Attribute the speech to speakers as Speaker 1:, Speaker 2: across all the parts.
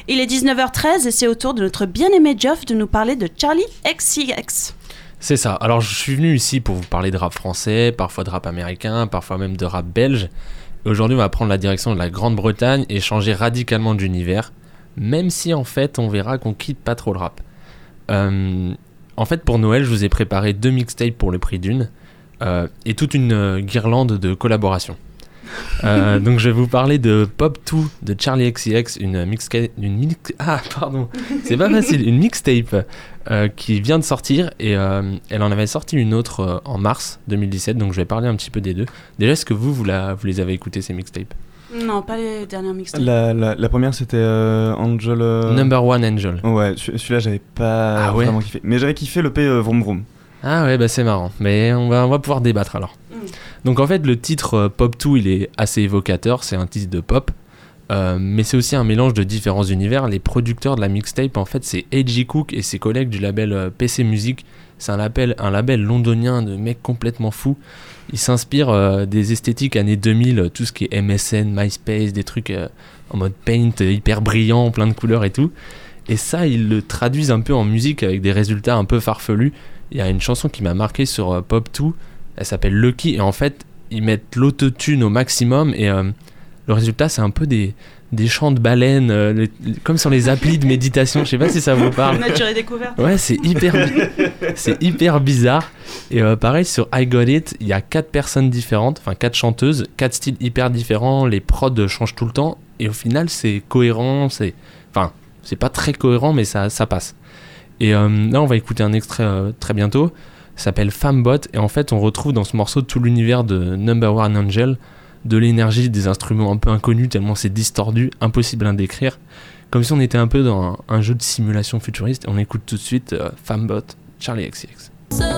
Speaker 1: Il est 19h13 et c'est au tour de notre bien-aimé Geoff de nous parler de Charli XCX.
Speaker 2: C'est ça, alors je suis venu ici pour vous parler de rap français, parfois de rap américain, parfois même de rap belge. Et aujourd'hui on va prendre la direction de la Grande-Bretagne et changer radicalement d'univers, même si en fait on verra qu'on quitte pas trop le rap. En fait pour Noël je vous ai préparé 2 mixtapes pour le prix d'une, et toute une guirlande de collaborations. Donc je vais vous parler de Pop 2 de Charli XCX, une mixtape qui vient de sortir, et elle en avait sorti une autre en mars 2017, donc je vais parler un petit peu des deux. Déjà, est-ce que vous les avez écoutés ces mixtapes?
Speaker 1: Non, pas les dernières mixtapes.
Speaker 3: La première c'était Angel.
Speaker 2: Number One Angel.
Speaker 3: Ouais, celui-là j'avais pas vraiment kiffé. Mais j'avais kiffé le P Vroom Vroom.
Speaker 2: Ah ouais, bah c'est marrant. Mais on va pouvoir débattre alors. Donc en fait, le titre Pop 2, il est assez évocateur. C'est un titre de pop. Mais c'est aussi un mélange de différents univers. Les producteurs de la mixtape, en fait, c'est A.G. Cook et ses collègues du label PC Music. C'est un label londonien de mecs complètement fous. Ils s'inspirent des esthétiques années 2000, tout ce qui est MSN, MySpace, des trucs en mode Paint, hyper brillant, plein de couleurs et tout. Et ça, ils le traduisent un peu en musique avec des résultats un peu farfelus. Il y a une chanson qui m'a marqué sur Pop 2, elle s'appelle Lucky, et en fait, ils mettent l'autotune au maximum, et le résultat, c'est un peu des chants de baleines, comme sur les applis de méditation, je sais pas si ça vous parle.
Speaker 1: Nature et découverte.
Speaker 2: Ouais, c'est hyper bizarre. Et pareil, sur I Got It, il y a 4 personnes différentes, enfin 4 chanteuses, 4 styles hyper différents, les prods changent tout le temps, et au final, c'est cohérent, c'est pas très cohérent, mais ça passe. Et là, on va écouter un extrait très bientôt. Ça s'appelle Fambot. Et en fait, on retrouve dans ce morceau tout l'univers de Number One Angel, de l'énergie, des instruments un peu inconnus, tellement c'est distordu, impossible à décrire. Comme si on était un peu dans un jeu de simulation futuriste. On écoute tout de suite Fambot, Charli XCX.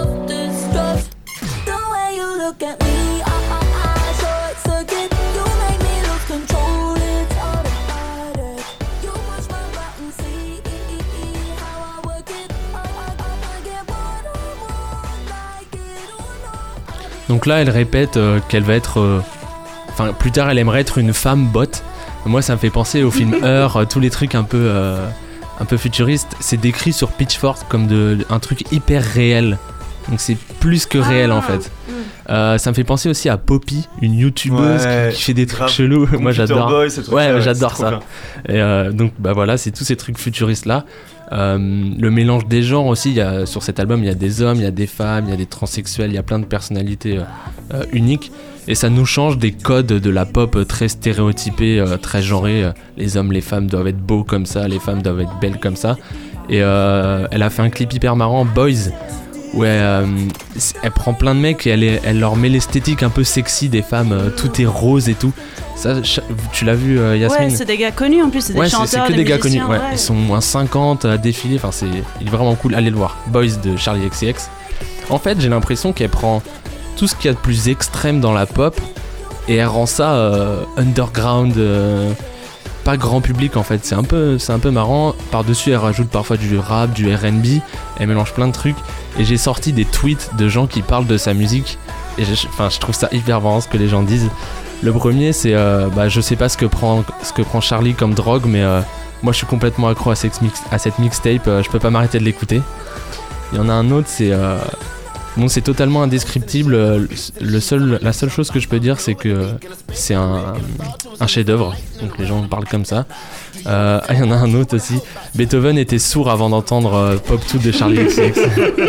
Speaker 2: Donc là, elle répète qu'elle va être... plus tard, elle aimerait être une femme bot. Moi, ça me fait penser au film Her, tous les trucs un peu futuristes. C'est décrit sur Pitchfork comme un truc hyper réel. Donc c'est plus que réel en fait. Ça me fait penser aussi à Poppy, une youtubeuse qui fait des trucs chelous. Moi j'adore.
Speaker 3: Boy,
Speaker 2: j'adore ça. Et donc voilà, c'est tous ces trucs futuristes là. Le mélange des genres aussi, sur cet album il y a des hommes, il y a des femmes, il y a des transsexuels, il y a plein de personnalités uniques, et ça nous change des codes de la pop très stéréotypée, très genrée. Les hommes, les femmes doivent être beaux comme ça, les femmes doivent être belles comme ça. Et elle a fait un clip hyper marrant, Boys, où elle prend plein de mecs et elle leur met l'esthétique un peu sexy des femmes, tout est rose et tout. Ça, tu l'as vu, Yasmine?
Speaker 1: Ouais, c'est des gars connus en plus, c'est des chanteurs,
Speaker 2: c'est que des gars connus. Ouais.
Speaker 1: Ouais.
Speaker 2: Ils sont moins 50 à défiler, il est vraiment cool, allez le voir. Boys de Charli XCX. En fait, j'ai l'impression qu'elle prend tout ce qu'il y a de plus extrême dans la pop et elle rend ça underground, pas grand public en fait. C'est un peu marrant. Par-dessus, elle rajoute parfois du rap, du R&B, elle mélange plein de trucs. Et j'ai sorti des tweets de gens qui parlent de sa musique, et je trouve ça hyper marrant ce que les gens disent. Le premier, c'est je sais pas ce que prend Charli comme drogue, mais moi je suis complètement accro à cette mixtape, je peux pas m'arrêter de l'écouter. Il y en a un autre, c'est totalement indescriptible. La seule chose que je peux dire, c'est que c'est un chef-d'œuvre. Donc les gens parlent comme ça. Il y en a un autre aussi. Beethoven était sourd avant d'entendre Pop 2 de Charli XCX.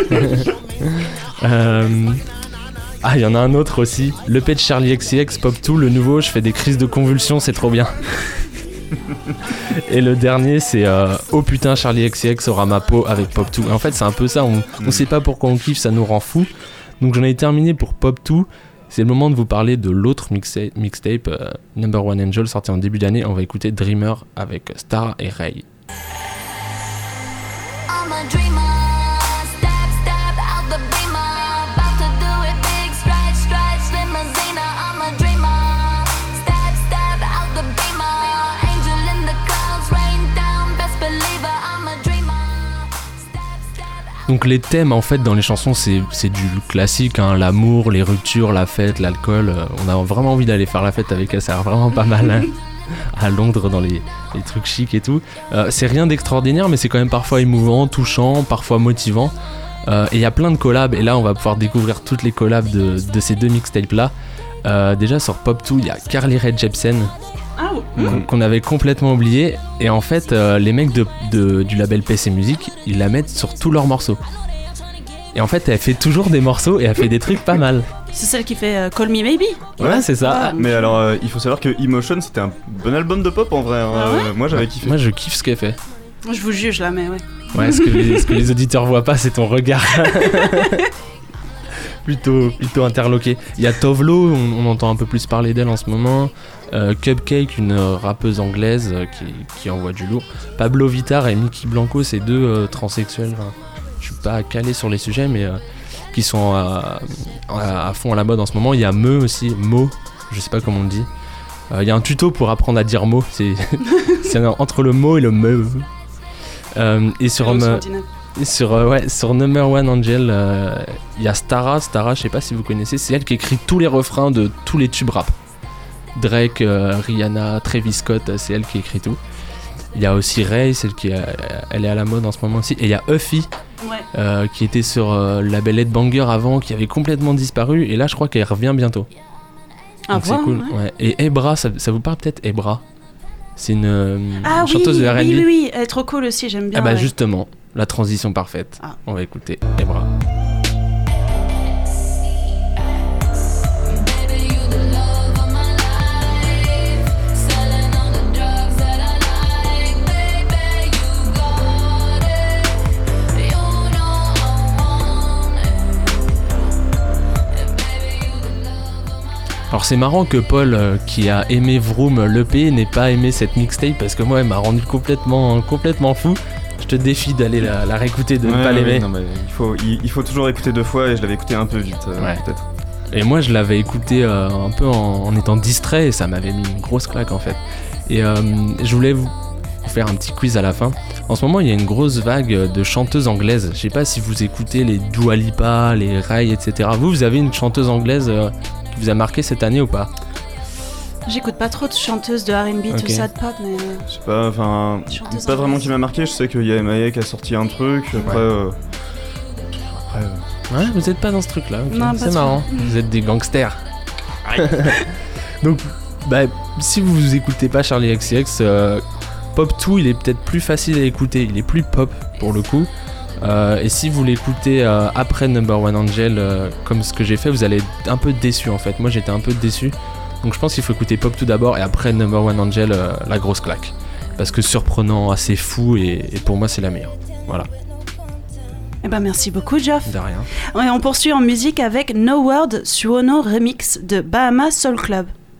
Speaker 2: Il y en a un autre aussi. L'EP de Charli XCX, Pop 2, le nouveau, je fais des crises de convulsions, c'est trop bien. Et le dernier, c'est oh putain, Charli XCX aura ma peau avec Pop 2. En fait, c'est un peu ça, on sait pas pourquoi on kiffe, ça nous rend fou. Donc j'en ai terminé pour Pop 2. C'est le moment de vous parler de l'autre mixtape, Number One Angel, sorti en début d'année. On va écouter Dreamer avec Star et Ray. Donc les thèmes en fait dans les chansons c'est du classique, hein, l'amour, les ruptures, la fête, l'alcool. On a vraiment envie d'aller faire la fête avec elle, ça a l'air vraiment pas mal. Hein. à Londres dans les trucs chics et tout. C'est rien d'extraordinaire, mais c'est quand même parfois émouvant, touchant, parfois motivant. Et il y a plein de collabs, et là on va pouvoir découvrir toutes les collabs de ces 2 mixtapes là. Déjà sur Pop 2, il y a Carly Rae Jepsen. Qu'on avait complètement oublié, et en fait les mecs du label PC Music, ils la mettent sur tous leurs morceaux, et en fait elle fait toujours des morceaux et elle fait des trucs pas mal.
Speaker 1: C'est celle qui fait Call Me Maybe.
Speaker 2: Ouais, c'est ça.
Speaker 3: Mais alors il faut savoir que Emotion c'était un bon album de pop en vrai, hein. Moi j'avais kiffé.
Speaker 2: Moi je kiffe ce qu'elle fait.
Speaker 1: Je vous juge là, mais
Speaker 2: ouais, ce que les auditeurs voient pas, c'est ton regard. plutôt interloqué. Il y a Tovlo, on entend un peu plus parler d'elle en ce moment. Cupcake, une rappeuse anglaise qui envoie du lourd. Pablo Vittar et Mickey Blanco, c'est 2 transsexuels. Enfin, je suis pas calé sur les sujets, mais qui sont à fond à la mode en ce moment. Il y a Meu aussi, Mo, je sais pas comment on dit. Il y a un tuto pour apprendre à dire mot. C'est entre le mot et le Meu. Et sur Number One Angel, il y a Stara, je sais pas si vous connaissez, c'est elle qui écrit tous les refrains de tous les tubes rap. Drake, Rihanna, Travis Scott, c'est elle qui écrit tout. Il y a aussi Ray, elle est à la mode en ce moment aussi. Et il y a Huffy, qui était sur le label Headbanger avant, qui avait complètement disparu, et là je crois qu'elle revient bientôt. Donc c'est cool. Ouais. Et Ebra, ça vous parle peut-être, Ebra? C'est une chanteuse de R&B.
Speaker 1: Oui, elle est trop cool aussi, j'aime bien.
Speaker 2: Ah bah justement, la transition parfaite. On va écouter Ebra. Alors c'est marrant que Paul, qui a aimé Vroom l'EP, n'ait pas aimé cette mixtape, parce que moi elle m'a rendu complètement fou. Je te défie d'aller la réécouter, de ne pas l'aimer.
Speaker 3: Non, mais il faut toujours écouter 2 fois, et je l'avais écouté un peu vite, peut-être.
Speaker 2: Et moi je l'avais écouté un peu en étant distrait, et ça m'avait mis une grosse claque en fait. Et je voulais vous faire un petit quiz à la fin. En ce moment il y a une grosse vague de chanteuses anglaises. Je sais pas si vous écoutez les Dua Lipa, les Ray, etc. Vous avez une chanteuse anglaise qui vous a marqué cette année ou pas?
Speaker 1: J'écoute pas trop de chanteuses de R&B, tout ça, de pop, mais...
Speaker 3: Je sais pas, enfin... Pas vraiment qui m'a marqué, je sais qu'il y a MIA qui a sorti un truc, après...
Speaker 2: Ouais, vous êtes pas dans ce truc-là, okay.
Speaker 1: Non,
Speaker 2: c'est marrant, vous êtes des gangsters. Donc, si vous écoutez pas Charli XCX, Pop 2, il est peut-être plus facile à écouter, il est plus pop pour le coup. Et si vous l'écoutez après Number One Angel, comme ce que j'ai fait, vous allez être un peu déçu en fait. Moi j'étais un peu déçu. Donc je pense qu'il faut écouter Pop 2 d'abord, et après Number One Angel, la grosse claque. Parce que surprenant, assez fou, et pour moi c'est la meilleure. Voilà.
Speaker 1: Eh ben merci beaucoup Geoff.
Speaker 2: De rien.
Speaker 1: Et on poursuit en musique avec No Word Suono Remix de Bahama Soul Club.